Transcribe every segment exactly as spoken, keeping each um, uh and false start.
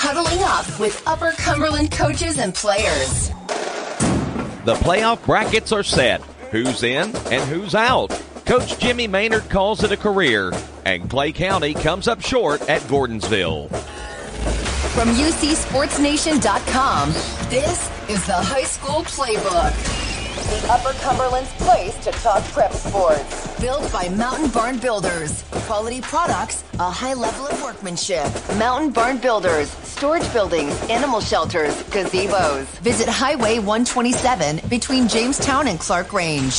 huddling up with Upper Cumberland coaches and players. The playoff brackets are set. Who's in and who's out? Coach Jimmy Maynard calls it a career, and Clay County comes up short at Gordonsville. From U C Sports Nation dot com, this is the High School Playbook. The Upper Cumberland's place to talk prep sports. Built by Mountain Barn Builders. Quality products, a high level of workmanship. Mountain Barn Builders. Storage buildings, animal shelters, gazebos. Visit Highway one twenty-seven between Jamestown and Clark Range.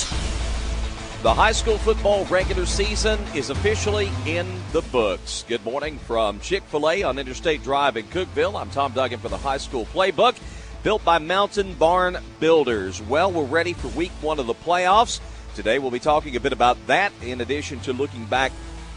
The high school football regular season is officially in the books. Good morning from Chick-fil-A on Interstate Drive in Cookeville. I'm Tom Duggan for the High School Playbook, built by Mountain Barn Builders. Well, we're ready for week one of the playoffs. Today we'll be talking a bit about that in addition to looking back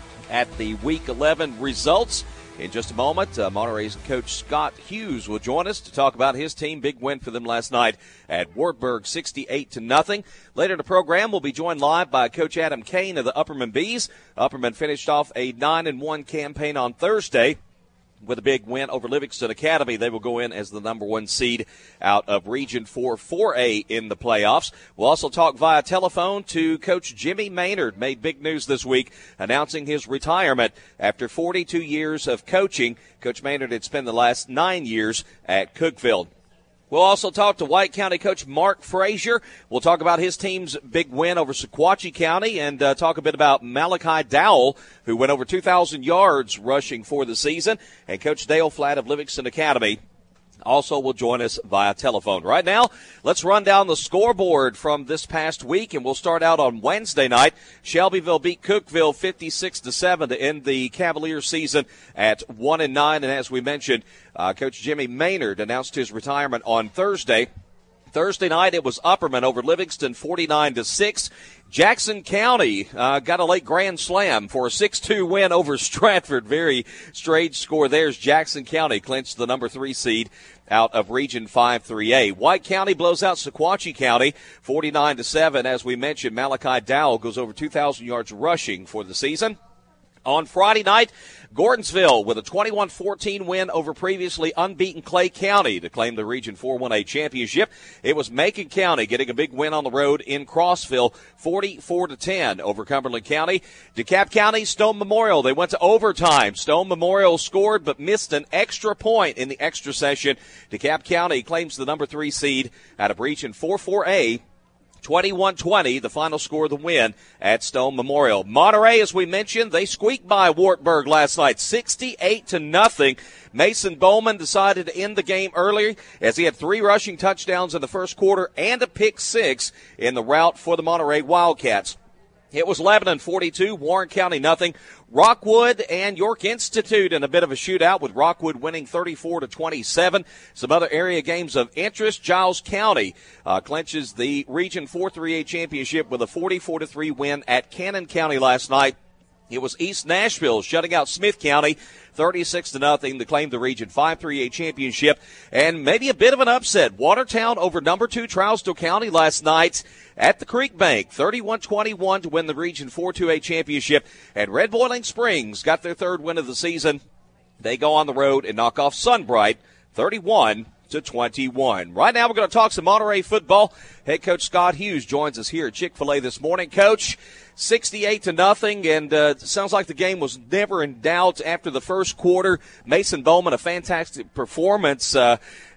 at the week eleven results. In just a moment, uh, Monterey's coach Scott Hughes will join us to talk about his team. Big win for them last night at Wartburg, sixty-eight to nothing. Later in the program, we'll be joined live by Coach Adam Kane of the Upperman Bees. Upperman finished off a nine and one campaign on Thursday with a big win over Livingston Academy. They will go in as the number one seed out of Region four four A in the playoffs. We'll also talk via telephone to Coach Jimmy Maynard. Made big news this week announcing his retirement after forty-two years of coaching. Coach Maynard had spent the last nine years at Cookeville. We'll also talk to White County coach Mark Frazier. We'll talk about his team's big win over Sequatchie County and uh, talk a bit about Malachi Dowell, who went over two thousand yards rushing for the season, and Coach Dale Flatt of Livingston Academy also will join us via telephone. Right now, let's run down the scoreboard from this past week, and we'll start out on Wednesday night. Shelbyville beat Cookeville fifty-six to seven to end the Cavaliers season at one and nine. And as we mentioned, uh, Coach Jimmy Maynard announced his retirement on Thursday. Thursday night, it was Upperman over Livingston, forty-nine to six. Jackson County uh, got a late grand slam for a six two win over Stratford. Very strange score there as Jackson County clinched the number three seed out of Region five three A. White County blows out Sequatchie County, forty-nine to seven. As we mentioned, Malachi Dowell goes over two thousand yards rushing for the season. On Friday night, Gordonsville with a twenty-one fourteen win over previously unbeaten Clay County to claim the Region four one A championship. It was Macon County getting a big win on the road in Crossville, forty-four to ten over Cumberland County. DeKalb County, Stone Memorial, they went to overtime. Stone Memorial scored but missed an extra point in the extra session. DeKalb County claims the number three seed out of Region four four A. twenty-one twenty, the final score of the win at Stone Memorial. Monterey, as we mentioned, they squeaked by Wartburg last night, sixty-eight to nothing. Mason Bowman decided to end the game early as he had three rushing touchdowns in the first quarter and a pick six in the rout for the Monterey Wildcats. It was Lebanon forty-two, Warren County nothing. Rockwood and York Institute in a bit of a shootout with Rockwood winning thirty-four to twenty-seven. Some other area games of interest. Giles County uh, clinches the Region four three A championship with a forty-four to three win at Cannon County last night. It was East Nashville shutting out Smith County thirty-six to nothing to claim the Region five three A championship. And maybe a bit of an upset. Watertown over number two Trousdale County last night at the Creek Bank, thirty-one twenty-one to win the Region four two A championship. And Red Boiling Springs got their third win of the season. They go on the road and knock off Sunbright, thirty-one to twenty-one. Right now we're going to talk some Monterey football. Head coach Scott Hughes joins us here at Chick-fil-A this morning. Coach, sixty-eight to nothing, and uh, it sounds like the game was never in doubt after the first quarter. Mason Bowman, a fantastic performance. Uh,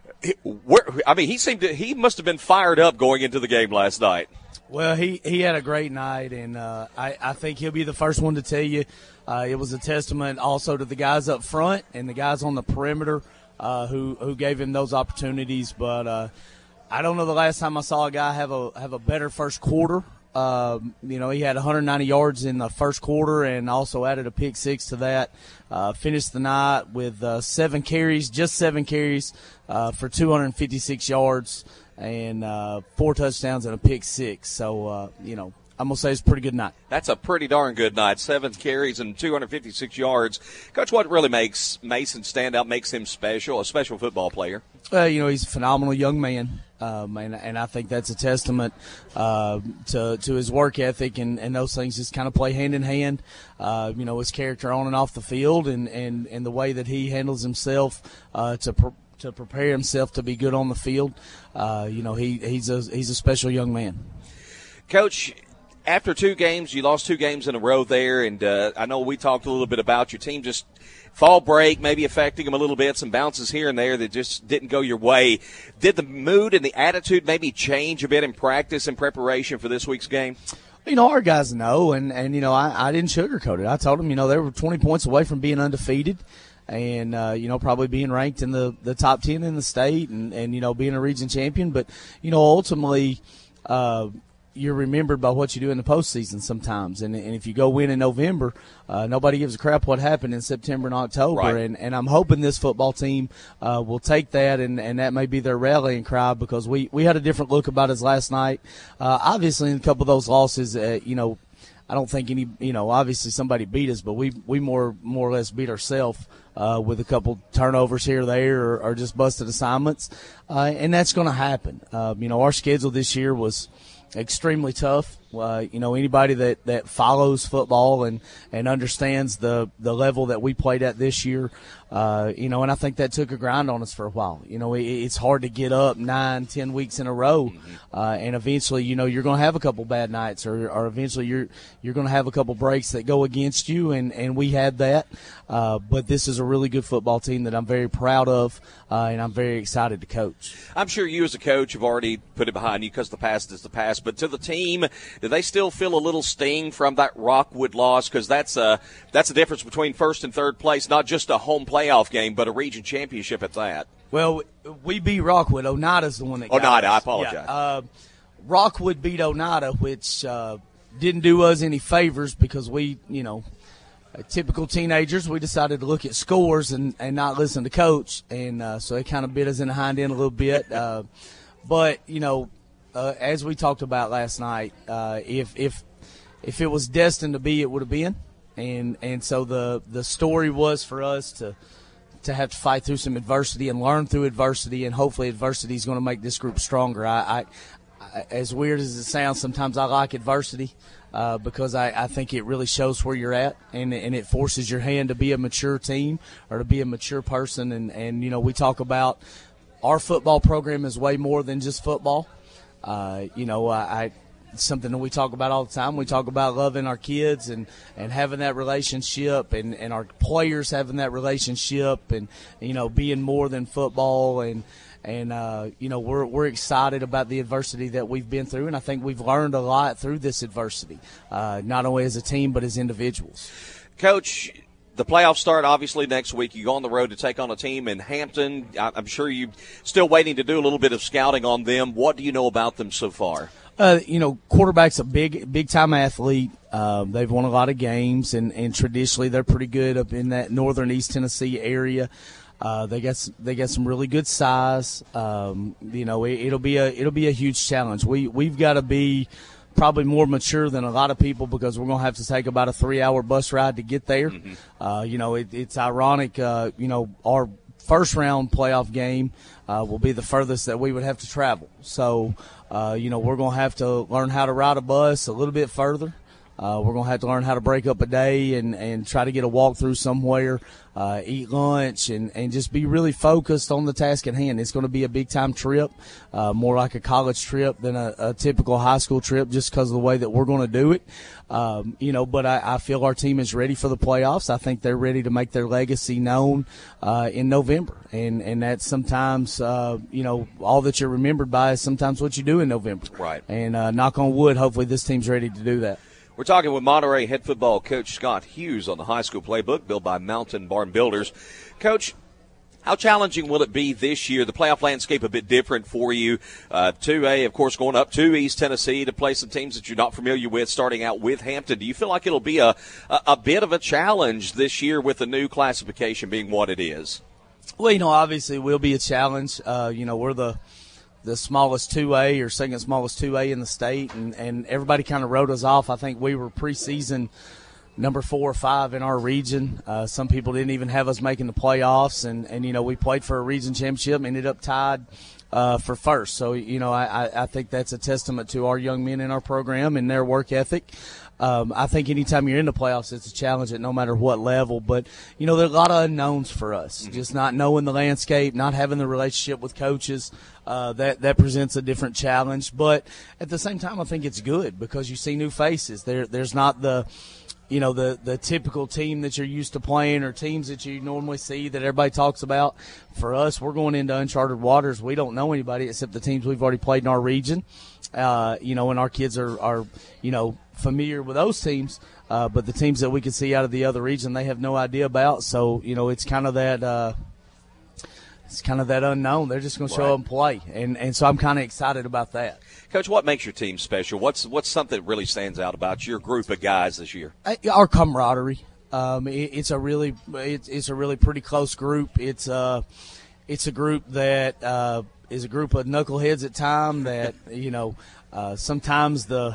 where, I mean, he seemed to, he must have been fired up going into the game last night. Well, he, he had a great night, and uh, I, I think he'll be the first one to tell you uh, it was a testament also to the guys up front and the guys on the perimeter uh, who who gave him those opportunities. But uh, I don't know the last time I saw a guy have a have a better first quarter. Um, you know, he had one hundred ninety yards in the first quarter and also added a pick six to that. Uh, finished the night with uh, seven carries, just seven carries uh, for two hundred fifty-six yards and uh, four touchdowns and a pick six. So, uh, you know, I'm going to say it's a pretty good night. That's a pretty darn good night. Seven carries and two hundred fifty-six yards. Coach, what really makes Mason stand out, makes him special, a special football player? Uh, you know, he's a phenomenal young man. Um, and, and I think that's a testament uh, to to his work ethic, and, and those things just kind of play hand in hand. Uh, you know, his character on and off the field, and, and, and the way that he handles himself uh, to pre- to prepare himself to be good on the field. Uh, you know, he he's a he's a special young man. Coach, after two games, you lost two games in a row there, and uh, I know we talked a little bit about your team just fall break maybe affecting them a little bit, some bounces here and there that just didn't go your way. Did the mood and the attitude maybe change a bit in practice and preparation for this week's game? You know, our guys know, and, and you know, I, I didn't sugarcoat it. I told them, you know, they were twenty points away from being undefeated and, uh, you know, probably being ranked in the, the top ten in the state and, and, you know, being a region champion. But, you know, ultimately, uh, you're remembered by what you do in the postseason sometimes. And, and if you go win in November, uh, nobody gives a crap what happened in September and October. Right. And, and I'm hoping this football team uh, will take that, and, and that may be their rallying cry, because we, we had a different look about us last night. Uh, obviously, in a couple of those losses, uh, you know, I don't think any, you know, obviously somebody beat us, but we, we more more or less beat ourselves uh, with a couple turnovers here or there, or, or just busted assignments. Uh, and that's going to happen. Uh, you know, our schedule this year was extremely tough. Uh, you know, anybody that, that follows football and, and understands the, the level that we played at this year, uh, you know, and I think that took a grind on us for a while. You know, it, it's hard to get up nine, ten weeks in a row, mm-hmm. uh, and eventually, you know, you're going to have a couple bad nights, or, or eventually you're you're going to have a couple breaks that go against you, and, and we had that. Uh, but this is a really good football team that I'm very proud of, uh, and I'm very excited to coach. I'm sure you as a coach have already put it behind you because the past is the past, but to the team, do they still feel a little sting from that Rockwood loss? Because that's a, that's a difference between first and third place, not just a home playoff game, but a region championship at that. Well, we beat Rockwood. Oneida's the one that got Oneida, us. I apologize. Yeah, uh, Rockwood beat Oneida, which uh, didn't do us any favors, because we, you know, uh, typical teenagers, we decided to look at scores and, and not listen to coach, and uh, so it kind of bit us in the hind end a little bit. Uh, but, you know, Uh, as we talked about last night, uh, if if if it was destined to be, it would have been, and and so the the story was for us to to have to fight through some adversity and learn through adversity, and hopefully adversity is going to make this group stronger. I, I, I as weird as it sounds, sometimes I like adversity uh, because I, I think it really shows where you're at, and and it forces your hand to be a mature team or to be a mature person, and and you know, we talk about our football program is way more than just football. Uh, you know, I, I something that we talk about all the time. We talk about loving our kids and, and having that relationship, and, and our players having that relationship, and, you know, being more than football. And, and uh, you know, we're we're excited about the adversity that we've been through, and I think we've learned a lot through this adversity, uh, not only as a team but as individuals. Coach, the playoffs start obviously next week. You go on the road to take on a team in Hampton. I'm sure you're still waiting to do a little bit of scouting on them. What do you know about them so far? Uh, you know, quarterback's a big, big-time athlete. Uh, they've won a lot of games, and, and traditionally they're pretty good up in that northern East Tennessee area. Uh, they got some, they got some really good size. Um, you know, it, it'll be a it'll be a huge challenge. We we've got to be probably more mature than a lot of people, because we're going to have to take about a three-hour bus ride to get there. Mm-hmm. Uh, you know, it, it's ironic. Uh, you know, our first-round playoff game uh, will be the furthest that we would have to travel. So, uh, you know, we're going to have to learn how to ride a bus a little bit further. Uh, we're going to have to learn how to break up a day and, and try to get a walkthrough somewhere, uh, eat lunch, and, and just be really focused on the task at hand. It's going to be a big-time trip, uh, more like a college trip than a, a typical high school trip, just because of the way that we're going to do it. Um, you know, but I, I feel our team is ready for the playoffs. I think they're ready to make their legacy known uh, in November. And, and that's sometimes, uh, you know, all that you're remembered by is sometimes what you do in November. Right. And uh, knock on wood, hopefully this team's ready to do that. We're talking with Monterey head football coach Scott Hughes on the High School Playbook, built by Mountain Barn Builders. Coach, how challenging will it be this year? The playoff landscape a bit different for you. Uh, two A, of course, going up to East Tennessee to play some teams that you're not familiar with, starting out with Hampton. Do you feel like it'll be a, a, a bit of a challenge this year with the new classification being what it is? Well, you know, obviously it will be a challenge. Uh, you know, we're the the smallest two A or second smallest two A in the state, and, and everybody kind of wrote us off. I think we were preseason number four or five in our region. Uh, some people didn't even have us making the playoffs, and, and, you know, we played for a region championship, ended up tied uh, for first. So, you know, I, I think that's a testament to our young men in our program and their work ethic. Um, I think anytime you're in the playoffs, it's a challenge at no matter what level. But, you know, there are a lot of unknowns for us. Mm-hmm. Just not knowing the landscape, not having the relationship with coaches, uh, that, that presents a different challenge. But at the same time, I think it's good because you see new faces. There, there's not the – you know, the, the typical team that you're used to playing or teams that you normally see that everybody talks about. For us, we're going into uncharted waters. We don't know anybody except the teams we've already played in our region. Uh, you know, and our kids are, are, you know, familiar with those teams. Uh, but the teams that we can see out of the other region, they have no idea about. So, you know, it's kind of that uh, – it's kind of that unknown. They're just going to show right. up and play. And, and so I'm kind of excited about that. Coach, what makes your team special? What's what's something that really stands out about your group of guys this year? Our camaraderie. Um, it, it's a really it, it's a really pretty close group. It's a it's a group that uh, is a group of knuckleheads at time that you know uh, sometimes the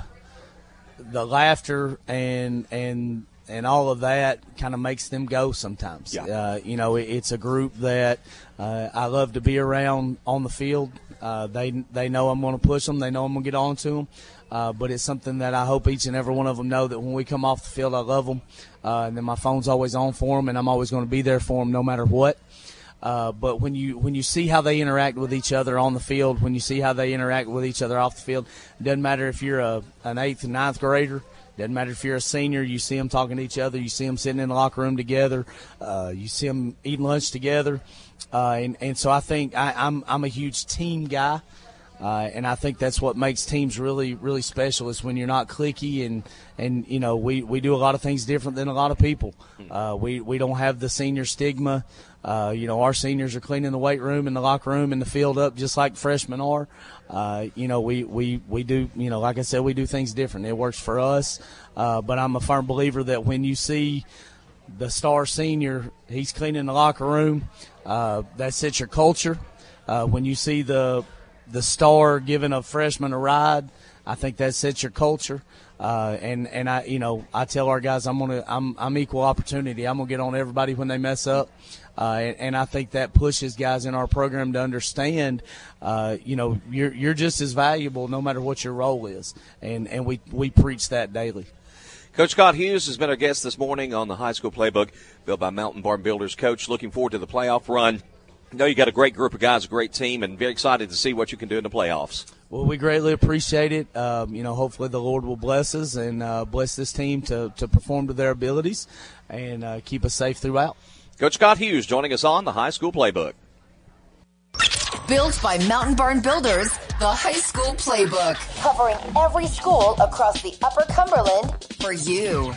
the laughter and and and all of that kind of makes them go sometimes. Yeah. Uh, you know, it, it's a group that uh, I love to be around on the field. Uh, they they know I'm going to push them. They know I'm going to get on to them. Uh, but it's something that I hope each and every one of them know that when we come off the field, I love them. Uh, and then my phone's always on for them, and I'm always going to be there for them no matter what. Uh, but when you when you see how they interact with each other on the field, when you see how they interact with each other off the field, it doesn't matter if you're a, an eighth and ninth grader. Doesn't matter if you're a senior. You see them talking to each other. You see them sitting in the locker room together. Uh, you see them eating lunch together. Uh, and, and so I think I, I'm I'm a huge team guy, uh, and I think that's what makes teams really really special is when you're not cliquey and and you know we, we do a lot of things different than a lot of people. Uh, we we don't have the senior stigma. Uh, you know, our seniors are cleaning the weight room and the locker room and the field up just like freshmen are. Uh, you know, we, we, we do, you know, like I said, we do things different. It works for us. Uh, but I'm a firm believer that when you see the star senior, he's cleaning the locker room, uh, that sets your culture. Uh, when you see the, the star giving a freshman a ride, I think that sets your culture. Uh, and, and I, you know, I tell our guys I'm gonna, I'm, I'm equal opportunity. I'm gonna get on everybody when they mess up. Uh, and, and I think that pushes guys in our program to understand, uh, you know, you're, you're just as valuable no matter what your role is. And, and we, we preach that daily. Coach Scott Hughes has been our guest this morning on the High School Playbook, built by Mountain Barn Builders. Coach, looking forward to the playoff run. I know you got a great group of guys, a great team, and very excited to see what you can do in the playoffs. Well, we greatly appreciate it. Um, you know, hopefully the Lord will bless us and uh, bless this team to, to perform to their abilities and uh, keep us safe throughout. Coach Scott Hughes joining us on the High School Playbook. Built by Mountain Barn Builders, the High School Playbook. Covering every school across the Upper Cumberland for you.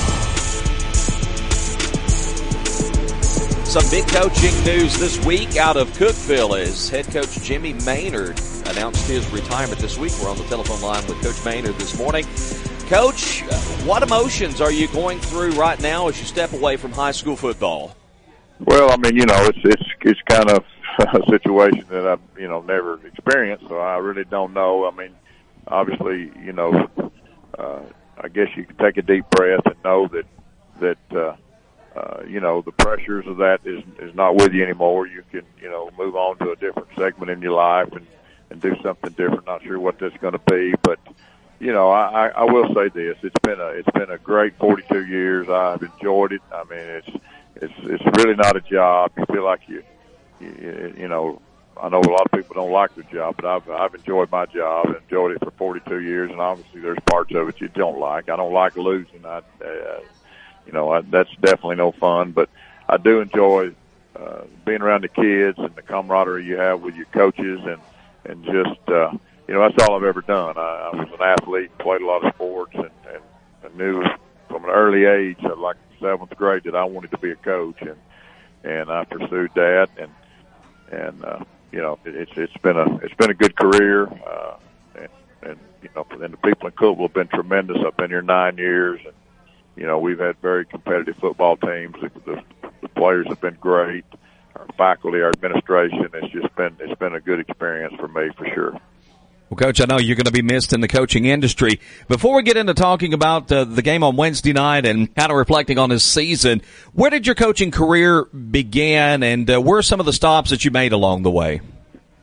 Some big coaching news this week out of Cookeville as head coach Jimmy Maynard announced his retirement this week. We're on the telephone line with Coach Maynard this morning. Coach, what emotions are you going through right now as you step away from high school football? Well, I mean, you know, it's it's it's kind of a situation that I've, you know, never experienced, so I really don't know. I mean, obviously, you know, uh, I guess you can take a deep breath and know that, that uh, uh, you know, the pressures of that is is not with you anymore. You can, you know, move on to a different segment in your life and, and do something different. Not sure what that's going to be, but, you know, I, I will say this. It's been a it's been a great forty-two years. I've enjoyed it. I mean, it's It's it's really not a job. You feel like you, you, you know, I know a lot of people don't like their job, but I've I've enjoyed my job and enjoyed it for forty-two years. And obviously, there's parts of it you don't like. I don't like losing. I, uh, you know, I, that's definitely no fun. But I do enjoy uh, being around the kids and the camaraderie you have with your coaches, and and just uh, you know, that's all I've ever done. I, I was an athlete, played a lot of sports, and, and I knew from an early age, like seventh grade, that I wanted to be a coach, and and I pursued that, and and uh, you know, it, it's it's been a it's been a good career, uh, and, and you know, and the people in Cookeville have been tremendous. I've been here nine years, and you know, we've had very competitive football teams. The, the, the players have been great. Our faculty, our administration, it's just been it's been a good experience for me for sure. Well, Coach, I know you're going to be missed in the coaching industry. Before we get into talking about uh, the game on Wednesday night and kind of reflecting on this season, where did your coaching career begin, and uh, where are some of the stops that you made along the way?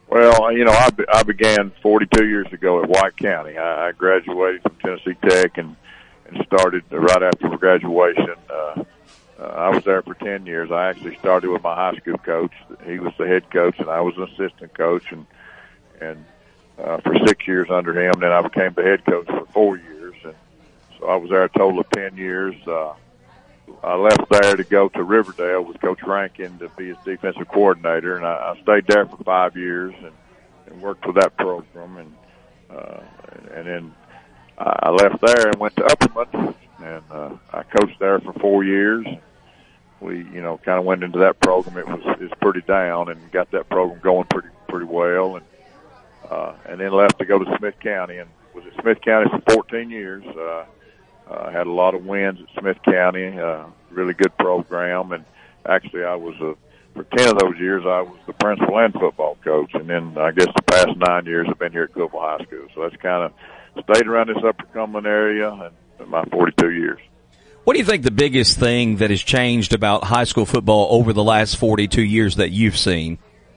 Well, you know, I, be, I began forty-two years ago at White County. I, I graduated from Tennessee Tech and, and started right after graduation. Uh, uh, I was there for ten years. I actually started with my high school coach. He was the head coach, and I was an assistant coach, and and uh, for six years under him. Then I became the head coach for four years, and so I was there a total of ten years. Uh, I left there to go to Riverdale with Coach Rankin to be his defensive coordinator, and I, I stayed there for five years and, and worked with that program. And uh, and then I left there and went to Upperman, and uh, I coached there for four years. We, you know, kind of went into that program. It was it was pretty down, and got that program going pretty pretty well. And uh, and then left to go to Smith County, and was at Smith County for fourteen years. Uh, I uh, had a lot of wins at Smith County, uh, really good program, and actually I was, a, for ten of those years, I was the principal and football coach, and then I guess the past nine years I've been here at Cookeville High School, so that's kind of stayed around this Upper Cumberland area and, and my forty-two years. What do you think the biggest thing that has changed about high school football over the last forty-two years that you've seen?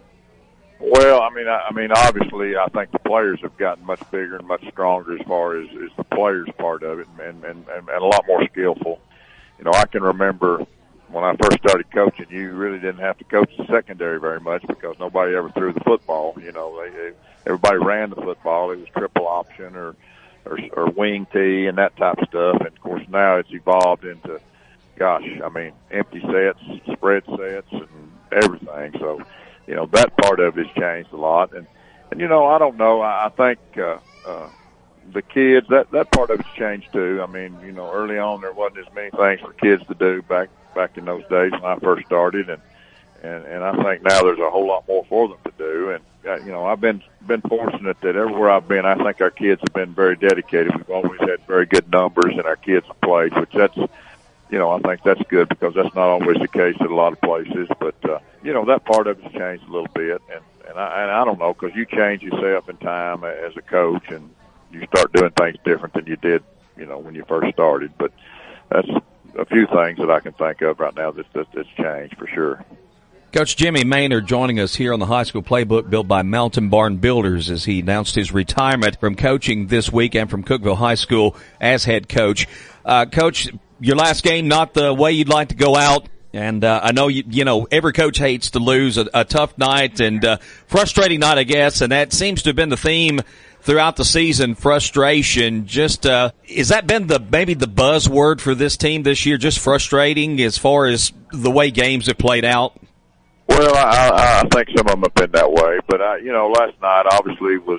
Well, I mean, I, I mean, obviously, I think the players have gotten much bigger and much stronger as far as, as the players part of it, and, and, and, and a lot more skillful. You know, I can remember when I first started coaching, you really didn't have to coach the secondary very much because nobody ever threw the football. You know, they, they, everybody ran the football. It was triple option or, or, or wing tee and that type of stuff. And, of course, now it's evolved into, gosh, I mean, empty sets, spread sets, and everything. So, you know, that part of it has changed a lot. And, and you know, I don't know. I, I think uh, uh, the kids, that, that part of it's changed too. I mean, you know, early on there wasn't as many things for kids to do back back in those days when I first started. And, and, and I think now there's a whole lot more for them to do. And, uh, you know, I've been been fortunate that everywhere I've been, I think our kids have been very dedicated. We've always had very good numbers, and our kids have played, which that's, you know, I think that's good because that's not always the case at a lot of places. But, uh, you know, that part of it's changed a little bit. And, and, I, and I don't know, because you change yourself in time as a coach and you start doing things different than you did, you know, when you first started. But that's a few things that I can think of right now that, that, that's changed for sure. Coach Jimmy Maynard joining us here on the High School Playbook built by Mountain Barn Builders as he announced his retirement from coaching this week and from Cookeville High School as head coach. Uh, Coach, your last game, not the way you'd like to go out. And, uh, I know you, you know, every coach hates to lose a, a tough night and, uh, frustrating night, I guess. And that seems to have been the theme throughout the season, frustration. Just, uh, has that been the, maybe the buzzword for this team this year? Just frustrating as far as the way games have played out? Well, I, I think some of them have been that way, but I, you know, last night obviously was,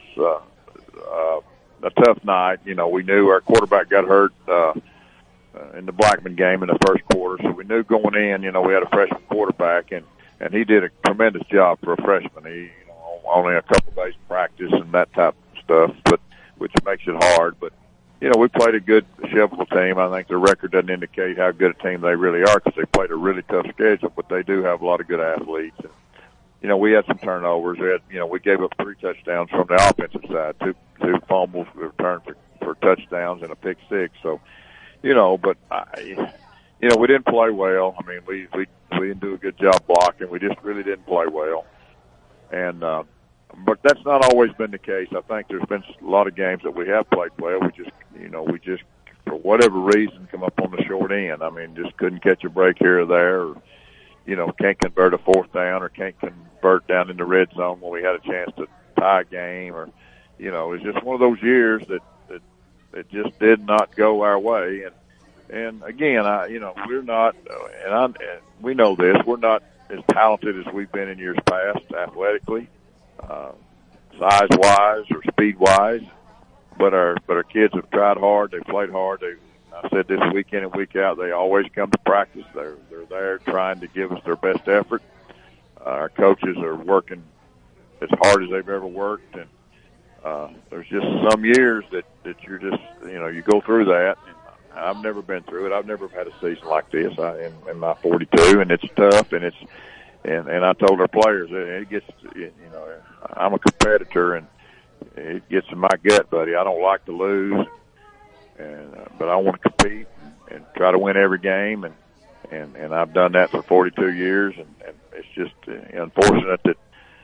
uh, uh, a tough night. You know, we knew our quarterback got hurt, uh, Uh, in the Blackman game in the first quarter. So we knew going in, you know, we had a freshman quarterback, and, and he did a tremendous job for a freshman. He, you know, only a couple of days of practice and that type of stuff, but which makes it hard. But, you know, we played a good Shelbyville team. I think the record doesn't indicate how good a team they really are because they played a really tough schedule, but they do have a lot of good athletes. And, you know, we had some turnovers. We had, you know, we gave up three touchdowns from the offensive side, two, two fumbles returned for, for touchdowns and a pick six. So, You know, but I, you know, we didn't play well. I mean, we we we didn't do a good job blocking. We just really didn't play well, and uh, but that's not always been the case. I think there's been a lot of games that we have played well. We just, you know, we just for whatever reason come up on the short end. I mean, just couldn't catch a break here or there, or you know, can't convert a fourth down, or can't convert down in the red zone when we had a chance to tie a game, or you know, it's just one of those years that. It just did not go our way, and and again, I you know we're not, and, I, and we know this. We're not as talented as we've been in years past, athletically, uh, size wise or speed wise. But our but our kids have tried hard. They played hard. They I said this week in and week out. They always come to practice. They're they're there trying to give us their best effort. Uh, our coaches are working as hard as they've ever worked, and. Uh, there's just some years that, that you're just, you know, you go through that. And I've never been through it. I've never had a season like this I, in, in my forty-two, and it's tough. And it's, and, and I told our players, it gets, you know, I'm a competitor, and it gets in my gut, buddy. I don't like to lose, and uh, but I want to compete and, and try to win every game. And, and, and I've done that for forty-two years, and, and it's just uh, unfortunate that.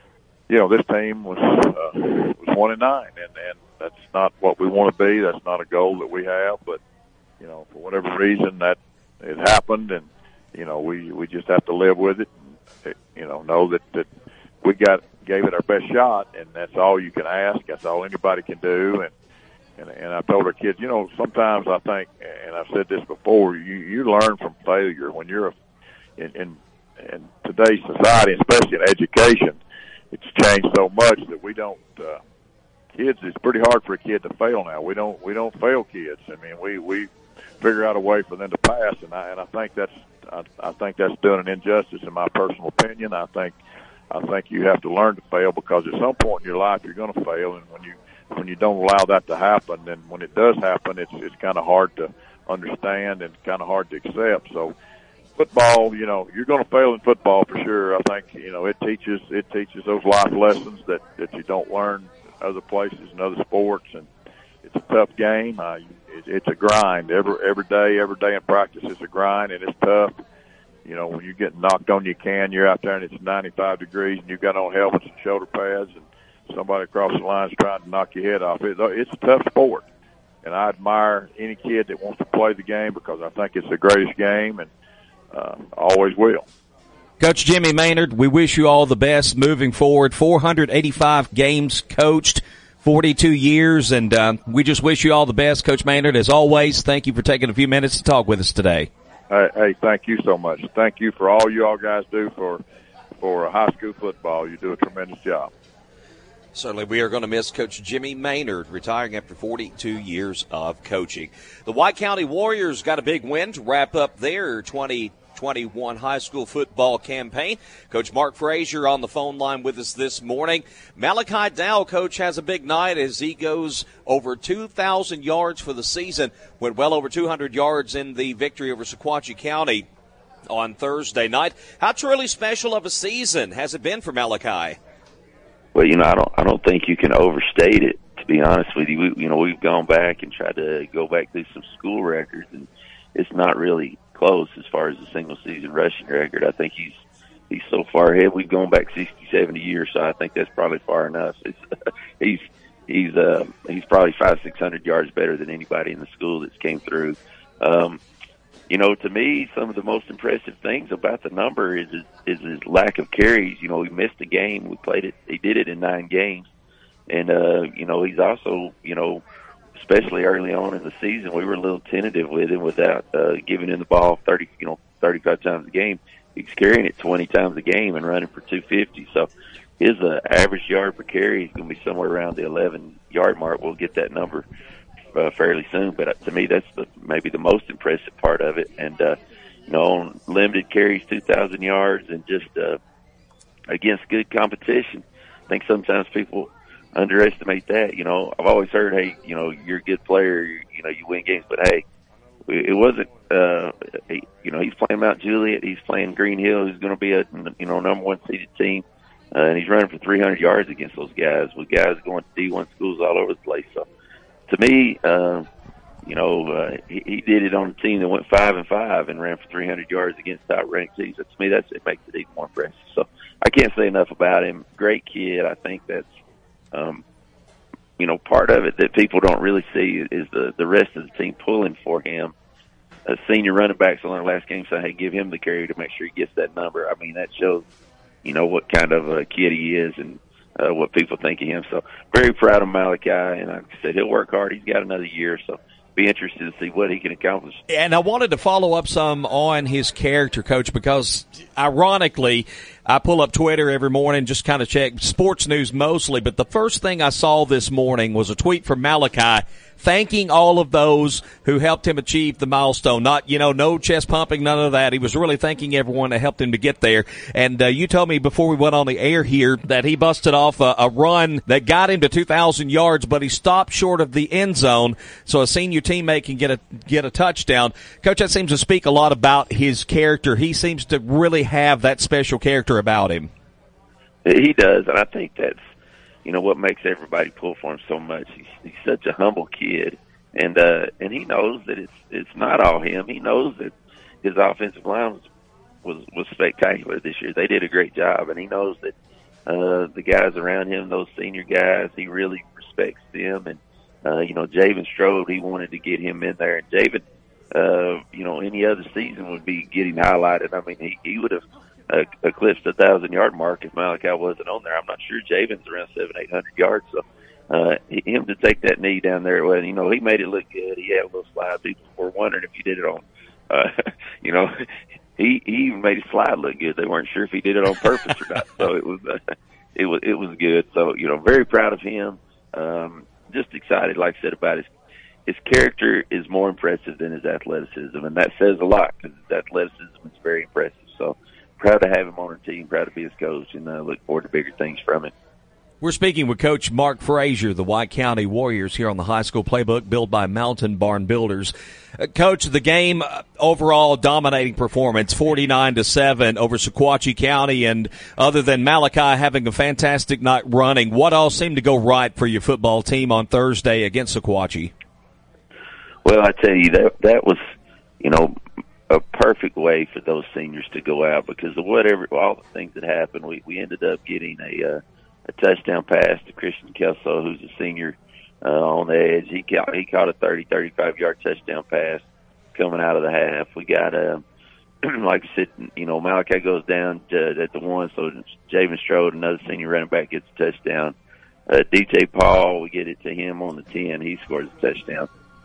you know, this team was uh, was one and nine, and and that's not what we want to be. That's not a goal that we have. But you know, for whatever reason, that it happened, and you know, we we just have to live with it. And, you know, know that that we got gave it our best shot, and that's all you can ask. That's all anybody can do. And and, and I told our kids, you know, sometimes I think, and I've said this before, you you learn from failure when you're a, in, in in today's society, especially in education. It's changed so much that we don't. Uh, kids, it's pretty hard for a kid to fail now. We don't. We don't fail kids. I mean, we we figure out a way for them to pass, and I and I think that's. I, I think that's doing an injustice in my personal opinion. I think. I think you have to learn to fail, because at some point in your life you're going to fail, and when you when you don't allow that to happen, then when it does happen, it's it's kind of hard to understand and kind of hard to accept. So. Football, you know, you're going to fail in football for sure. I think, you know, it teaches it teaches those life lessons that, that you don't learn other places and other sports. And it's a tough game. Uh, it, it's a grind. Every every day, every day in practice is a grind, and it's tough. You know, when you get knocked on your can, you're out there and it's ninety-five degrees, and you've got on helmets and shoulder pads, and somebody across the line is trying to knock your head off. It, it's a tough sport, and I admire any kid that wants to play the game, because I think it's the greatest game, and Uh, always will. Coach Jimmy Maynard, we wish you all the best moving forward. four hundred eighty-five games coached, forty-two years, and uh, we just wish you all the best, Coach Maynard. As always, thank you for taking a few minutes to talk with us today. Hey, hey thank you so much. Thank you for all you all guys do for for high school football. You do a tremendous job. Certainly, we are going to miss Coach Jimmy Maynard, retiring after forty-two years of coaching. The White County Warriors got a big win to wrap up their twenty twenty-one high school football campaign. Coach Mark Frazier on the phone line with us this morning. Malachi Dow, Coach, has a big night as he goes over two thousand yards for the season, went well over two hundred yards in the victory over Sequatchie County on Thursday night. How truly special of a season has it been for Malachi? Well, you know, I don't, I don't think you can overstate it. To be honest with you, we, you know, we've gone back and tried to go back through some school records, and it's not really close as far as the single season rushing record. I think he's he's so far ahead. We've gone back sixty, seventy years, so I think that's probably far enough. It's, he's he's uh, he's probably five, six hundred yards better than anybody in the school that's came through. Um, You know, to me, some of the most impressive things about the number is his, is his lack of carries. You know, he missed a game. We played it. He did it in nine games. And, uh, you know, he's also, you know, especially early on in the season, we were a little tentative with him without uh, giving him the ball thirty, you know, thirty-five times a game. He's carrying it twenty times a game and running for two fifty. So his uh, average yard per carry is going to be somewhere around the eleven-yard mark. We'll get that number Uh, fairly soon, but uh, to me, that's the, maybe the most impressive part of it. And uh, you know, on limited carries, two thousand yards, and just uh, against good competition. I think sometimes people underestimate that. You know, I've always heard, hey, you know, you're a good player, you, you know, you win games, but hey, it wasn't. Uh, he, you know, he's playing Mount Juliet, he's playing Green Hill, who's going to be a you know number one seeded team, uh, and he's running for three hundred yards against those guys, with guys going to D one schools all over the place. So. To me, uh, you know, uh, he, he did it on a team that went five and five and ran for three hundred yards against top-ranked teams. So to me, that's it makes it even more impressive. So I can't say enough about him. Great kid. I think that's, um, you know, part of it that people don't really see is the the rest of the team pulling for him. A senior running backs on our last game saying, "Hey, give him the carry to make sure he gets that number." I mean, that shows, you know, what kind of a kid he is and. Uh, what people think of him. So very proud of Malachi, and like I said, he'll work hard. He's got another year, so be interested to see what he can accomplish. And I wanted to follow up some on his character, Coach, because ironically, I pull up Twitter every morning, just kind of check sports news mostly, but the first thing I saw this morning was a tweet from Malachi thanking all of those who helped him achieve the milestone. Not, you know, no chest pumping, none of that. He was really thanking everyone that helped him to get there. And uh, you told me before we went on the air here that he busted off a, a run that got him to two thousand yards, but he stopped short of the end zone so a senior teammate can get a get a touchdown. Coach, that seems to speak a lot about his character. He seems to really have that special character about him. He does, and I think that's, you know, what makes everybody pull for him so much. He's, he's such a humble kid, and uh, and he knows that it's it's not all him. He knows that his offensive line was, was was spectacular this year. They did a great job, and he knows that uh, the guys around him, those senior guys. He really respects them. And, uh, you know, Javen Strode, he wanted to get him in there. And Javen, uh, you know, any other season would be getting highlighted. I mean, he, he would have uh, eclipsed the thousand-yard mark if Malachi wasn't on there. I'm not sure. Javen's around seven, eight hundred yards. So uh, him to take that knee down there, well, you know, he made it look good. He had a little slide. People were wondering if he did it on, uh, you know, he, he even made his slide look good. They weren't sure if he did it on purpose or not. So it was, uh, it was, it was good. So, you know, very proud of him. Um, just excited, like I said, about his, his character is more impressive than his athleticism. And that says a lot because his athleticism is very impressive. So proud to have him on our team, proud to be his coach, and uh, look forward to bigger things from him. We're speaking with Coach Mark Frazier, the White County Warriors, here on the High School Playbook, built by Mountain Barn Builders. Uh, Coach, the game uh, overall dominating performance, forty-nine to seven over Sequatchie County, and other than Malachi having a fantastic night running, what all seemed to go right for your football team on Thursday against Sequatchie? Well, I tell you, that that was, you know, a perfect way for those seniors to go out because of whatever, all the things that happened, we, we ended up getting a, uh, a touchdown pass to Christian Kelso, who's a senior, uh, on the edge. He caught, he caught a thirty, thirty-five yard touchdown pass coming out of the half. We got, uh, like I said, you know, Malachi goes down to, at the one, so Javen Strode, another senior running back, gets a touchdown. Uh, D J Paul, we get it to him on the ten. He scores a touchdown.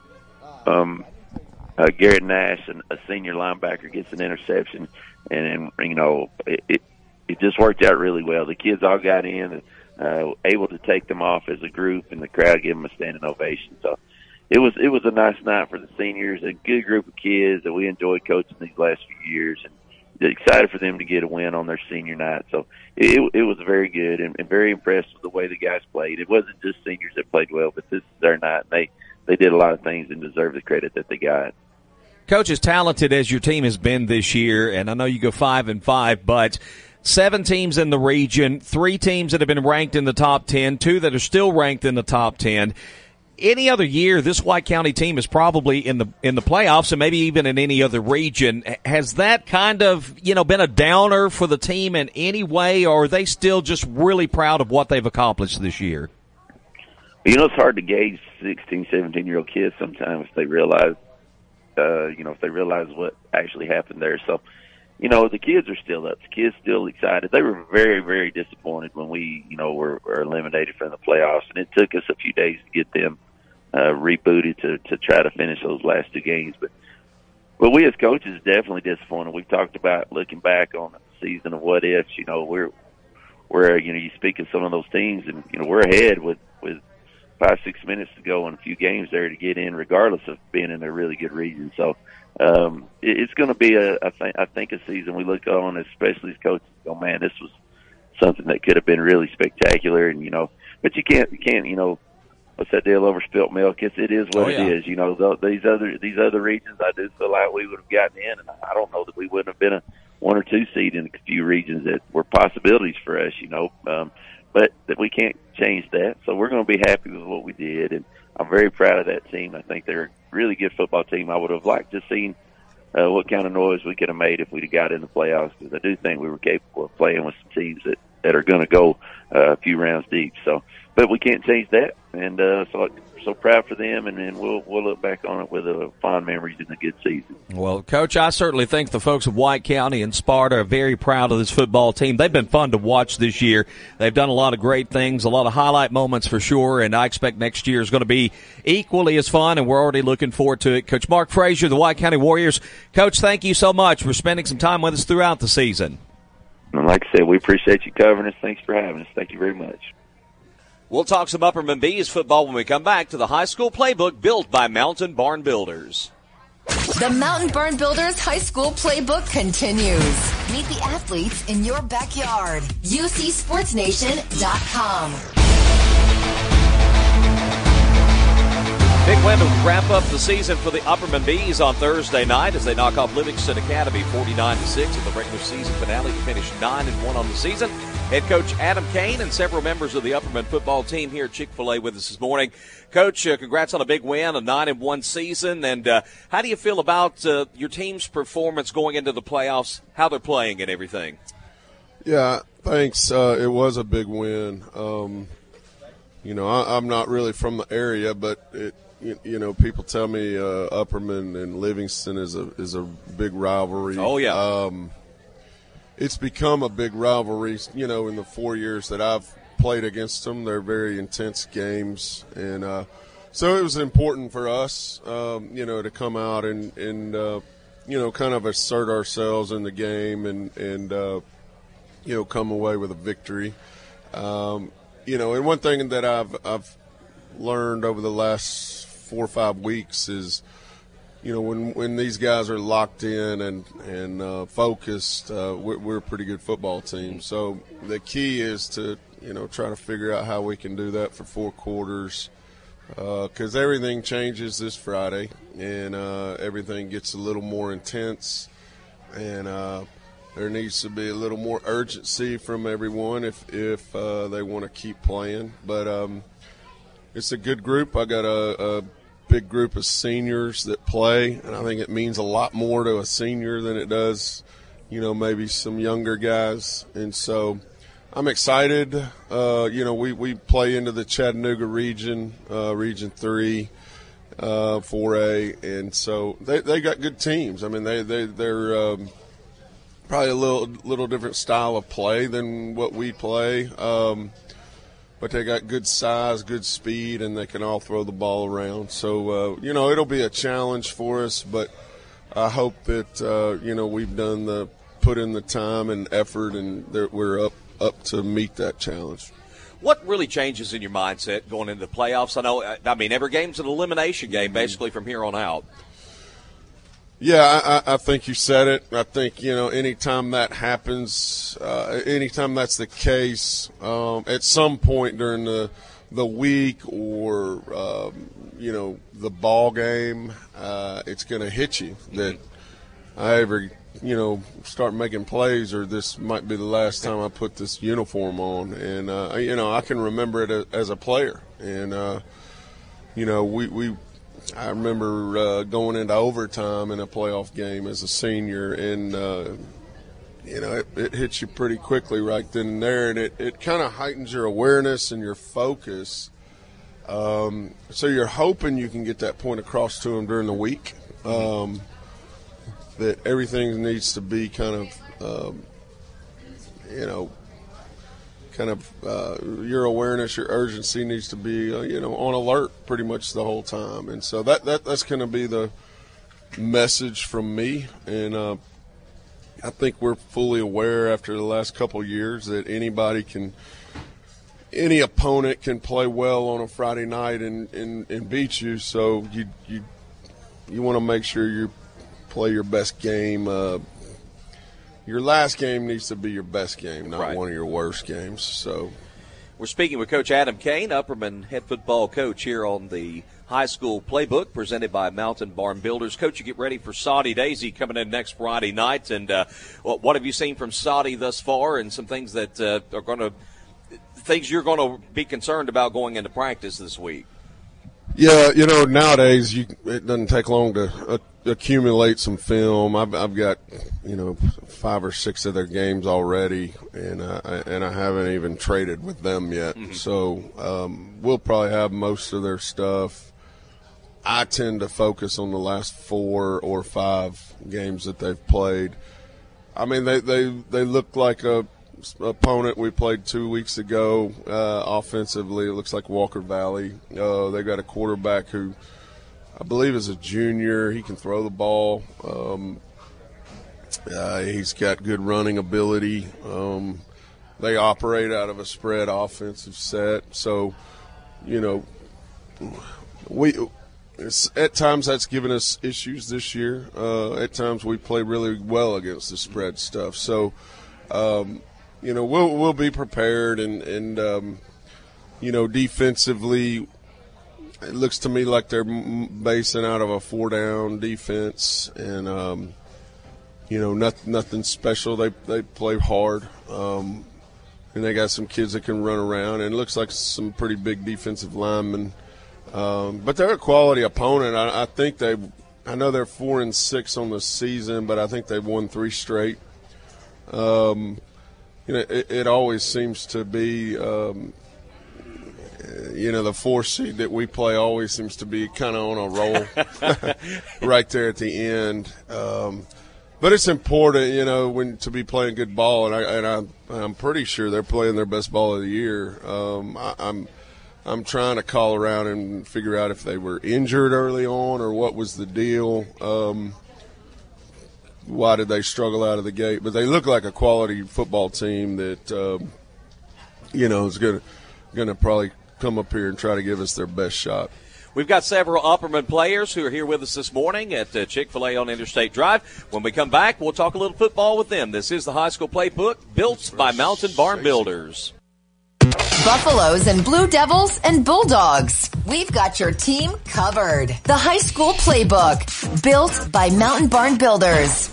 Um, uh, Garrett Nash, a senior linebacker, gets an interception, and, and you know, it, it it just worked out really well. The kids all got in, uh, able to take them off as a group, and the crowd gave them a standing ovation. So it was it was a nice night for the seniors, a good group of kids that we enjoyed coaching these last few years, and excited for them to get a win on their senior night. So it, it was very good, and, and very impressed with the way the guys played. It wasn't just seniors that played well, but this is their night, and they, they did a lot of things and deserve the credit that they got. Coach, as talented as your team has been this year, and I know you go five and five, but seven teams in the region, three teams that have been ranked in the top ten, two that are still ranked in the top ten. Any other year, this White County team is probably in the in the playoffs, and maybe even in any other region. Has that kind of, you know, been a downer for the team in any way, or are they still just really proud of what they've accomplished this year? You know, it's hard to gauge sixteen, seventeen-year-old kids sometimes if they realize, uh, you know, if they realize what actually happened there. So, you know, the kids are still up. The kids still excited. They were very, very disappointed when we, you know, were, were eliminated from the playoffs, and it took us a few days to get them uh, rebooted to, to try to finish those last two games. But, but we as coaches definitely disappointed. We've talked about looking back on the season of what ifs. You know, we're, we're, you know, you speak of some of those teams, and, you know, we're ahead with, with five, six minutes to go in a few games there to get in, regardless of being in a really good region. So, Um, it, it's going to be a, I think, I think a season we look on, especially as coaches, go, man, this was something that could have been really spectacular. And, you know, but you can't, you can't, you know, what's that deal over spilt milk? It's, it is what oh, yeah. it is. You know, th- these other, these other regions, I do feel like we would have gotten in, and I don't know that we wouldn't have been a one or two seed in a few regions that were possibilities for us, you know, um, but that we can't change that. So we're going to be happy with what we did. And I'm very proud of that team. I think they're a really good football team. I would have liked to see uh, what kind of noise we could have made if we'd have got in the playoffs, because I do think we were capable of playing with some teams that, that are going to go uh, a few rounds deep. So, but we can't change that. And uh, so so proud for them, and then we'll we'll look back on it with uh, fond memories in a good season. Well, Coach, I certainly think the folks of White County and Sparta are very proud of this football team. They've been fun to watch this year. They've done a lot of great things, a lot of highlight moments for sure, and I expect next year is going to be equally as fun, and we're already looking forward to it. Coach Mark Frazier, the White County Warriors. Coach, thank you so much for spending some time with us throughout the season. And like I said, we appreciate you covering us. Thanks for having us. Thank you very much. We'll talk some Upperman Bees football when we come back to the High School Playbook built by Mountain Barn Builders. The Mountain Barn Builders High School Playbook continues. Meet the athletes in your backyard. U C Sports Nation dot com. Big win to wrap up the season for the Upperman Bees on Thursday night as they knock off Livingston Academy forty-nine to six in the regular season finale to finish nine and one on the season. Head coach Adam Kane and several members of the Upperman football team here at Chick-fil-A with us this morning. Coach, uh, congrats on a big win, a nine and one season. And uh, how do you feel about uh, your team's performance going into the playoffs, how they're playing and everything? Yeah, thanks. Uh, it was a big win. Um, you know, I, I'm not really from the area, but it, you, you know, people tell me uh, Upperman and Livingston is a is a big rivalry. Oh yeah. Um, it's become a big rivalry. You know, in the four years that I've played against them, they're very intense games, and uh, so it was important for us, um, you know, to come out and and uh, you know, kind of assert ourselves in the game and and uh, you know, come away with a victory. Um, you know, and one thing that I've I've learned over the last four or five weeks is, you know, when when these guys are locked in and and uh, focused, uh, we're, we're a pretty good football team. So the key is to, you know, try to figure out how we can do that for four quarters, because uh, everything changes this Friday, and uh, everything gets a little more intense, and uh, there needs to be a little more urgency from everyone if if uh, they want to keep playing. But um, it's a good group. I got a, a big group of seniors that play, and I think it means a lot more to a senior than it does, you know, maybe some younger guys. And so I'm excited. Uh, you know, we, we play into the Chattanooga region, uh, Region three, uh, four A, and so they, they got good teams. I mean, they, they, they're um, – probably a little little different style of play than what we play, um, but they got good size, good speed, and they can all throw the ball around. So, uh, you know, it'll be a challenge for us, but I hope that, uh, you know, we've done the put in the time and effort, and that we're up, up to meet that challenge. What really changes in your mindset going into the playoffs? I know, I mean, every game's an elimination game basically from here on out. Yeah, I, I think you said it. I think, you know, anytime that happens, uh, anytime that's the case, um, at some point during the the week or, um, you know, the ball game, uh, it's going to hit you that I ever, you know, start making plays, or this might be the last time I put this uniform on. And, uh, you know, I can remember it as a player. And, uh, you know, we, we – I remember uh, going into overtime in a playoff game as a senior, and, uh, you know, it, it hits you pretty quickly right then and there, and it, it kind of heightens your awareness and your focus. Um, so you're hoping you can get that point across to them during the week, um, that everything needs to be kind of, um, you know, kind of uh, your awareness, your urgency needs to be, uh, you know, on alert pretty much the whole time. And so that, that that's going to be the message from me. And uh, I think we're fully aware after the last couple of years that anybody can, any opponent can play well on a Friday night and, and, and beat you. So you you you want to make sure you play your best game. Uh, Your last game needs to be your best game, not right. one of your worst games. So, we're speaking with Coach Adam Kane, Upperman head football coach, here on the High School Playbook presented by Mountain Barn Builders. Coach, you get ready for Saudi Daisy coming in next Friday night. And uh, what have you seen from Saudi thus far, and some things that uh, are going to things you're going to be concerned about going into practice this week? Yeah, you know, nowadays you, it doesn't take long to uh, accumulate some film. I've, I've got, you know, five or six of their games already, and uh, I, and I haven't even traded with them yet. Mm-hmm. So um, we'll probably have most of their stuff. I tend to focus on the last four or five games that they've played. I mean, they they, they look like a opponent we played two weeks ago. Uh, offensively, it looks like Walker Valley. Uh, they got a quarterback who I believe is a junior. He can throw the ball. Um, uh, he's got good running ability. Um, they operate out of a spread offensive set. So, you know, we it's, at times that's given us issues this year. Uh, at times we play really well against the spread stuff. So, um, you know, we'll we'll be prepared, and and um, you know, defensively, it looks to me like they're basing out of a four-down defense, and um, you know, nothing nothing special. They they play hard, um, and they got some kids that can run around, and it looks like some pretty big defensive linemen. Um, but they're a quality opponent. I, I think they, I know they're four and six on the season, but I think they've won three straight. Um, you know, it, it always seems to be, um, you know, the four seed that we play always seems to be kind of on a roll right there at the end. Um, but it's important, you know, when to be playing good ball, and, I, and I, I'm pretty sure they're playing their best ball of the year. Um, I, I'm I'm trying to call around and figure out if they were injured early on or what was the deal. Um, why did they struggle out of the gate? But they look like a quality football team that, um, you know, is going to going to probably come up here and try to give us their best shot. We've got several Upperman players who are here with us this morning at uh, Chick-fil-A on Interstate Drive. When we come back, we'll talk a little football with them. This is the High School Playbook, built by Mountain Barn Builders. Buffaloes and Blue Devils and Bulldogs. We've got your team covered. The High School Playbook, built by Mountain Barn Builders.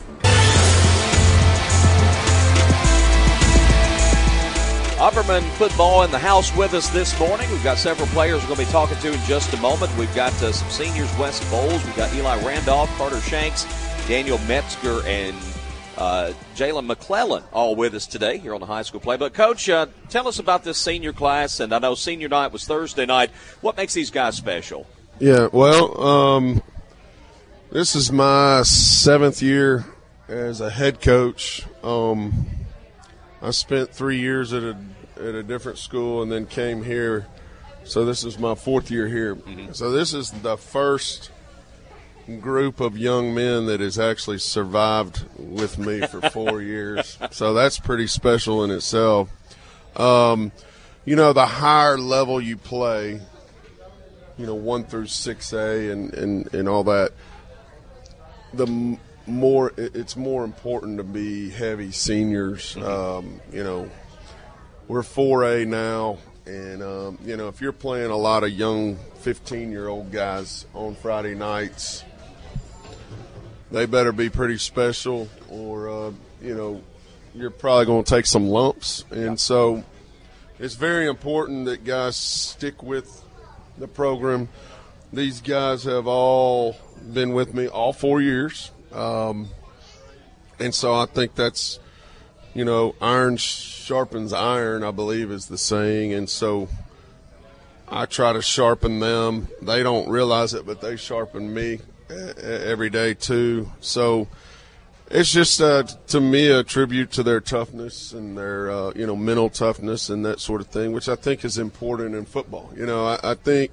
Upperman football in the house with us this morning. We've got several players we're going to be talking to in just a moment. We've got uh, some seniors, Wes Bowles. We've got Eli Randolph, Carter Shanks, Daniel Metzger, and Uh, Jalen McClellan all with us today here on the High School Playbook. Coach, uh, tell us about this senior class, and I know senior night was Thursday night. What makes these guys special? Yeah, well, um, this is my seventh year as a head coach. Um, I spent three years at a at a different school and then came here, so this is my fourth year here. Mm-hmm. So this is the first group of young men that has actually survived with me for four years. So that's pretty special in itself. Um, you know, the higher level you play, you know, one through six A and, and, and all that, the m- more it's more important to be heavy seniors. Mm-hmm. Um, you know, we're four A now. And, um, you know, if you're playing a lot of young fifteen-year-old guys on Friday nights, they better be pretty special or, uh, you know, you're probably going to take some lumps. And so it's very important that guys stick with the program. These guys have all been with me all four years. Um, and so I think that's, you know, iron sharpens iron, I believe is the saying. And so I try to sharpen them. They don't realize it, but they sharpen me every day too. So it's just uh, to me a tribute to their toughness and their uh, you know mental toughness and that sort of thing, which I think is important in football. You know, I, I think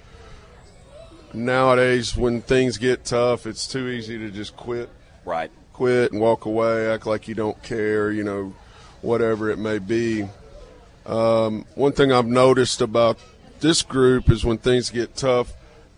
nowadays when things get tough, it's too easy to just quit. Right. Quit and walk away, act like you don't care, you know, whatever it may be. Um, one thing I've noticed about this group is when things get tough,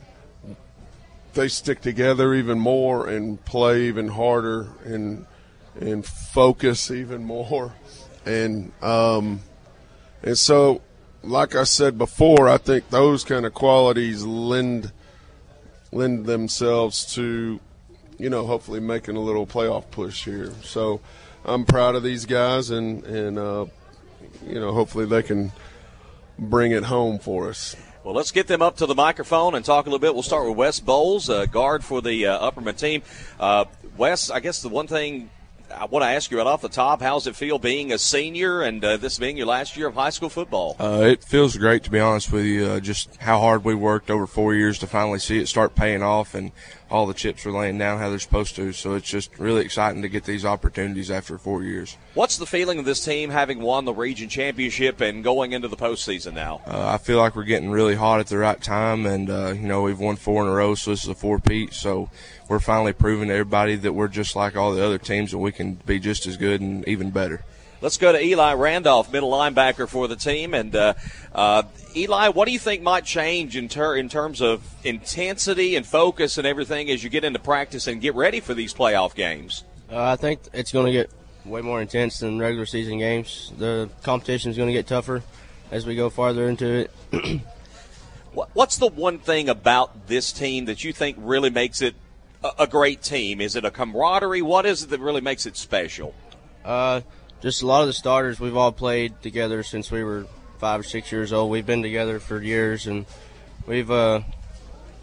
they stick together even more and play even harder and and focus even more. And um, and so, like I said before, I think those kind of qualities lend lend themselves to, you know, hopefully making a little playoff push here. So I'm proud of these guys, and, and uh, you know, hopefully they can bring it home for us. Well, let's get them up to the microphone and talk a little bit. We'll start with Wes Bowles, uh, guard for the uh, Upperman team. Uh, Wes, I guess the one thing I want to ask you right off the top, how does it feel being a senior and uh, this being your last year of high school football? Uh, it feels great, to be honest with you, uh, just how hard we worked over four years to finally see it start paying off and all the chips are laying down how they're supposed to. So it's just really exciting to get these opportunities after four years. What's the feeling of this team having won the region championship and going into the postseason now? Uh, I feel like we're getting really hot at the right time, and, uh, you know, we've won four in a row, so this is a four-peat. So we're finally proving to everybody that we're just like all the other teams and we can be just as good and even better. Let's go to Eli Randolph, middle linebacker for the team. And, uh, uh, Eli, what do you think might change in, ter- in terms of intensity and focus and everything as you get into practice and get ready for these playoff games? Uh, I think it's going to get way more intense than regular season games. The competition is going to get tougher as we go farther into it. What's the one thing about this team that you think really makes it a great team? Is it a camaraderie? What is it that really makes it special? Uh, just a lot of the starters, we've all played together since we were five or six years old. We've been together for years, and we've uh,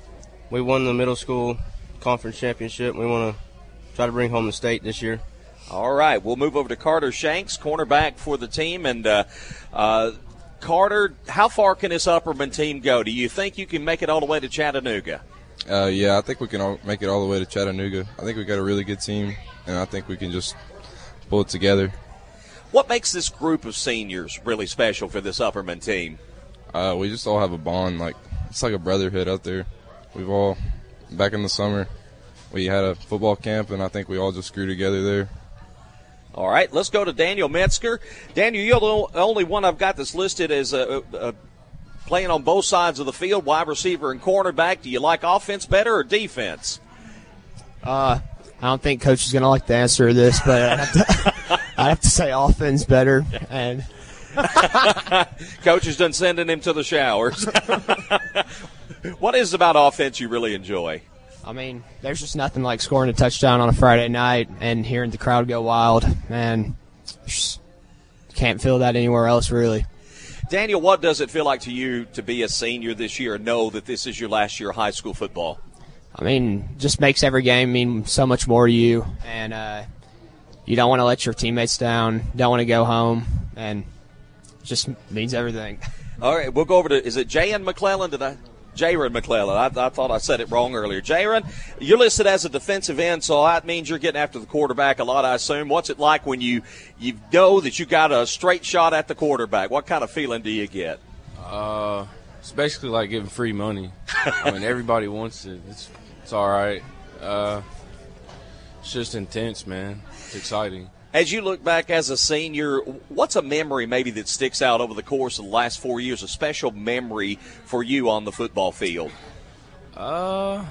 we won the middle school conference championship. We want to try to bring home the state this year. All right, we'll move over to Carter Shanks, cornerback for the team. And, uh, uh, Carter, how far can this Upperman team go? Do you think you can make it all the way to Chattanooga? Uh, yeah, I think we can all make it all the way to Chattanooga. I think we got a really good team, and I think we can just pull it together. What makes this group of seniors really special for this Upperman team? Uh, we just all have a bond. Like, it's like a brotherhood out there. We've all, back in the summer, we had a football camp, and I think we all just grew together there. All right, let's go to Daniel Metzger. Daniel, you're the only one I've got that's listed as a, a, playing on both sides of the field, wide receiver and cornerback. Do you like offense better or defense? Uh, I don't think Coach is going to like the answer to this, but I have to, I have to say offense better. And Coach is done sending him to the showers. What is it about offense you really enjoy? I mean, there's just nothing like scoring a touchdown on a Friday night and hearing the crowd go wild. Man, just can't feel that anywhere else, really. Daniel, what does it feel like to you to be a senior this year and know that this is your last year of high school football? I mean, just makes every game mean so much more to you. And uh, you don't want to let your teammates down, don't want to go home, and just means everything. All right, we'll go over to, is it Jaron McClellan? Did I? Jaron McClellan. I, I thought I said it wrong earlier. Jaron, you're listed as a defensive end, so that means you're getting after the quarterback a lot, I assume. What's it like when you, you know that you got a straight shot at the quarterback? What kind of feeling do you get? Uh, it's basically like giving free money. I mean, everybody wants it. It's it's all right. Uh, it's just intense, man. It's exciting. As you look back as a senior, what's a memory maybe that sticks out over the course of the last four years, a special memory for you on the football field? Uh,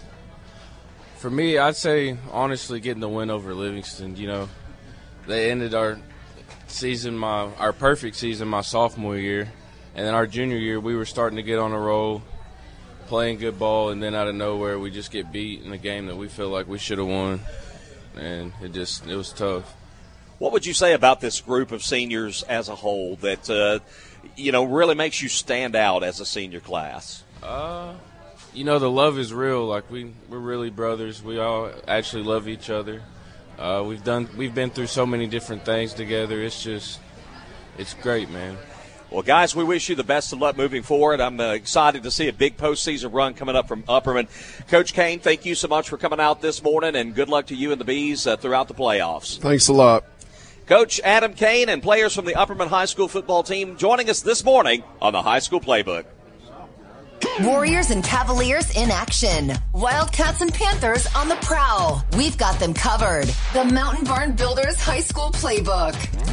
for me, I'd say, honestly, getting the win over Livingston. You know, they ended our season, my our perfect season, my sophomore year. And then our junior year, we were starting to get on a roll, playing good ball, and then out of nowhere, we just get beat in a game that we feel like we should have won. And it just, it was tough. What would you say about this group of seniors as a whole that, uh, you know, really makes you stand out as a senior class? Uh, you know, the love is real. Like, we, we're really brothers. We all actually love each other. Uh, we've done, we've been through so many different things together. It's just, it's great, man. Well, guys, we wish you the best of luck moving forward. I'm uh, excited to see a big postseason run coming up from Upperman. Coach Kane, thank you so much for coming out this morning, and good luck to you and the Bees uh, throughout the playoffs. Thanks a lot. Coach Adam Kane and players from the Upperman High School football team joining us this morning on the High School Playbook. Warriors and Cavaliers in action. Wildcats and Panthers on the prowl. We've got them covered. The Mountain Barn Builders High School Playbook.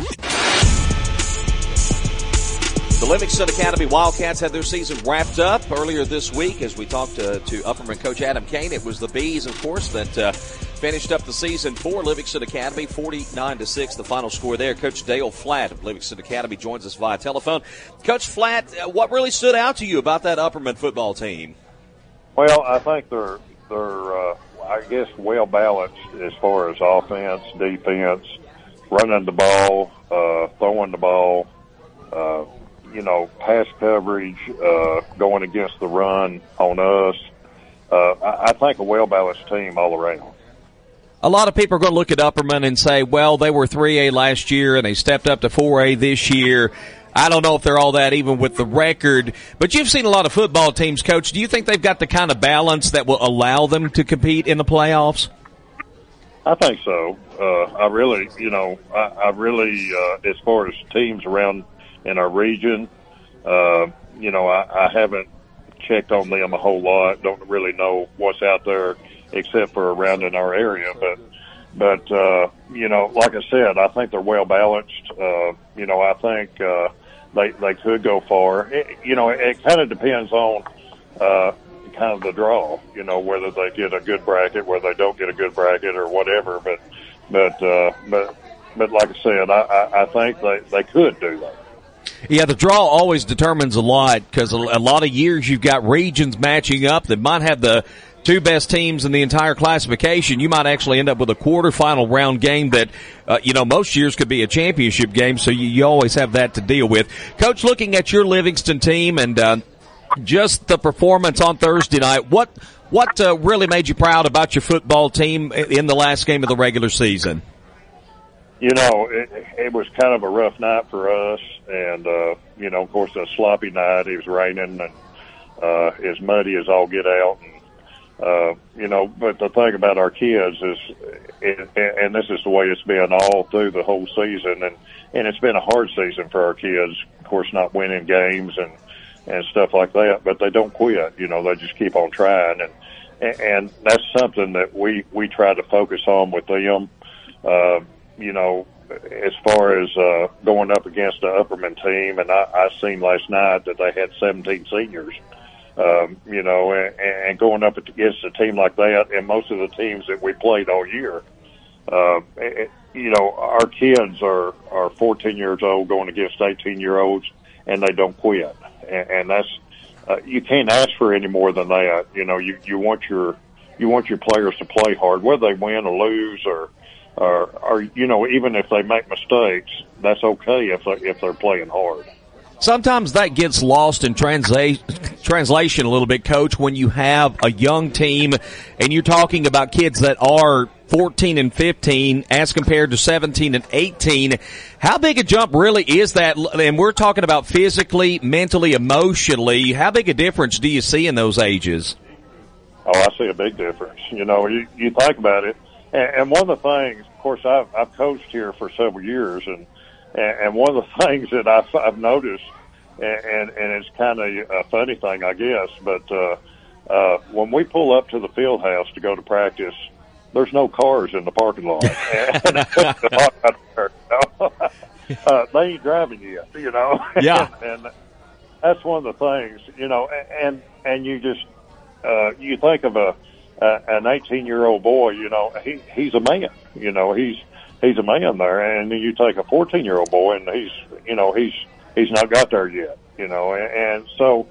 The Livingston Academy Wildcats had their season wrapped up earlier this week as we talked to, to Upperman coach Adam Kane. It was the Bees, of course, that uh, finished up the season for Livingston Academy, forty-nine to six, the final score there. Coach Dale Flatt of Livingston Academy joins us via telephone. Coach Flatt, uh, what really stood out to you about that Upperman football team? Well, I think they're, they're uh, I guess, well balanced as far as offense, defense, running the ball, uh, throwing the ball, uh, you know, pass coverage, uh, going against the run on us. Uh, I, I think a well-balanced team all around. A lot of people are going to look at Upperman and say, well, they were three A last year and they stepped up to four A this year. I don't know if they're all that even with the record, but you've seen a lot of football teams, Coach. Do you think they've got the kind of balance that will allow them to compete in the playoffs? I think so. Uh, I really, you know, I, I really, uh, as far as teams around in our region, uh, you know, I, I haven't checked on them a whole lot. Don't really know what's out there except for around in our area. But, but, uh, you know, like I said, I think they're well balanced. Uh, you know, I think, uh, they, they could go far. It, you know, it, it kind of depends on, uh, kind of the draw, you know, whether they get a good bracket, whether they don't get a good bracket or whatever. But, but, uh, but, but like I said, I, I, I think they, they could do that. Yeah, the draw always determines a lot because a lot of years you've got regions matching up that might have the two best teams in the entire classification. You might actually end up with a quarterfinal round game that, uh, you know, most years could be a championship game, so you, you always have that to deal with. Coach, looking at your Livingston team and uh, just the performance on Thursday night, what what uh, really made you proud about your football team in the last game of the regular season? you know, it, it was kind of a rough night for us, and uh, you know, of course, a sloppy night. It was raining and uh, as muddy as all get out. And, uh, you know, but the thing about our kids is, it, and this is the way it's been all through the whole season, and and it's been a hard season for our kids. Of course, not winning games and and stuff like that, but they don't quit. You know, they just keep on trying, and and that's something that we we try to focus on with them. Uh, you know, as far as uh, going up against the Upperman team, and I, I seen last night that they had seventeen seniors. Um, you know, and, and going up against a team like that, and most of the teams that we played all year, uh, it, you know, our kids are are fourteen years old going against eighteen year olds, and they don't quit, and, and that's uh, you can't ask for any more than that. You know, you you want your you want your players to play hard, whether they win or lose, or or, or you know, even if they make mistakes, that's okay if they, if they're playing hard. Sometimes that gets lost in transla- translation a little bit, Coach, when you have a young team and you're talking about kids that are fourteen and fifteen as compared to seventeen and eighteen. How big a jump really is that? And we're talking about physically, mentally, emotionally. How big a difference do you see in those ages? Oh, I see a big difference. You know, you, you think about it. And, and one of the things, of course, I've, I've coached here for several years, and And one of the things that I've, I've noticed, and, and it's kind of a funny thing, I guess, but uh, uh, when we pull up to the field house to go to practice, there's no cars in the parking lot. And, uh, they ain't driving yet, you know. Yeah. and, and that's one of the things, you know, and and you just uh, you think of a, a an eighteen-year-old boy, you know, he he's a man, you know, he's. He's a man there, and then you take a fourteen-year-old boy, and he's, you know, he's he's not got there yet, you know, and, and so,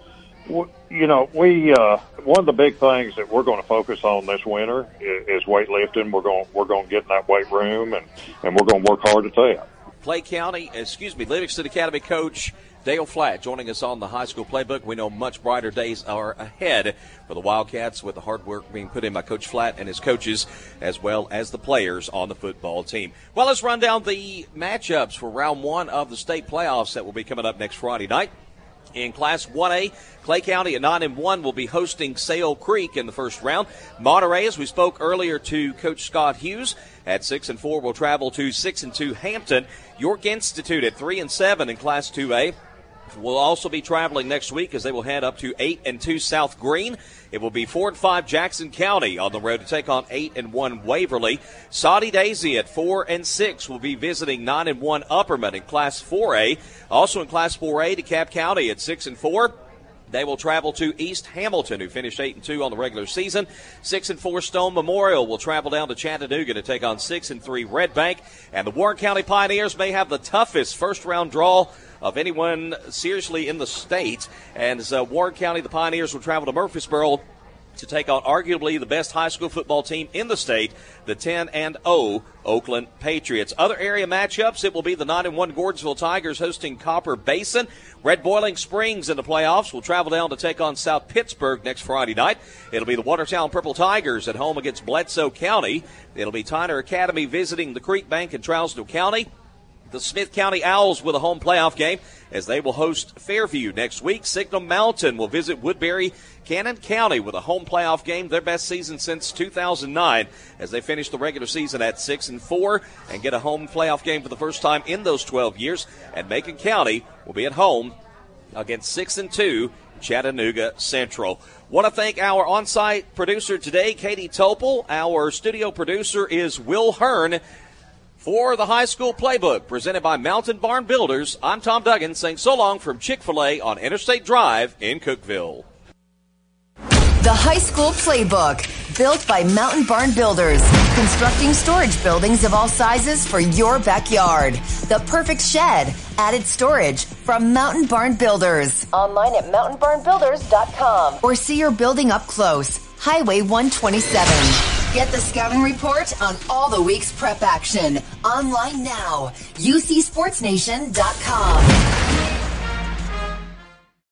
you know, we uh, one of the big things that we're going to focus on this winter is, is weightlifting. We're going we're going to get in that weight room, and and we're going to work hard at that. Clay County, excuse me, Livingston Academy coach Dale Flatt joining us on the High School Playbook. We know much brighter days are ahead for the Wildcats with the hard work being put in by Coach Flatt and his coaches, as well as the players on the football team. Well, let's run down the matchups for round one of the state playoffs that will be coming up next Friday night. In Class one A, Clay County at nine and one will be hosting Sale Creek in the first round. Monterey, as we spoke earlier to Coach Scott Hughes, at six and four will travel to six and two Hampton. York Institute at three and seven in Class two A will also be traveling next week as they will head up to eight and two South Green. It will be four and five Jackson County on the road to take on eight and one Waverly. Soddy Daisy at four and six will be visiting nine and one Upperman in Class four A. Also in Class four A, DeKalb County at six and four. They will travel to East Hamilton, who finished eight and two on the regular season. Six and four Stone Memorial will travel down to Chattanooga to take on six and three Red Bank. And the Warren County Pioneers may have the toughest first round draw of anyone seriously in the state. And as uh, Warren County, the Pioneers will travel to Murfreesboro to take on arguably the best high school football team in the state, the ten and oh Oakland Patriots. Other area matchups, it will be the nine and one Gordonsville Tigers hosting Copper Basin. Red Boiling Springs in the playoffs will travel down to take on South Pittsburgh next Friday night. It'll be the Watertown Purple Tigers at home against Bledsoe County. It'll be Tyner Academy visiting the Creek Bank in Trousdale County. The Smith County Owls with a home playoff game as they will host Fairview next week. Signal Mountain will visit Woodbury Cannon County with a home playoff game, their best season since two thousand nine, as they finish the regular season at six and four and get a home playoff game for the first time in those twelve years. And Macon County will be at home against six and two Chattanooga Central. Want to thank our on-site producer today, Katie Topel. Our studio producer is Will Hearn. For the High School Playbook, presented by Mountain Barn Builders, I'm Tom Duggan saying so long from Chick-fil-A on Interstate Drive in Cookeville. The High School Playbook, built by Mountain Barn Builders, constructing storage buildings of all sizes for your backyard. The perfect shed, added storage from Mountain Barn Builders. Online at mountain barn builders dot com or see your building up close. Highway one twenty-seven. Get the scouting report on all the week's prep action. Online now. U C sports nation dot com.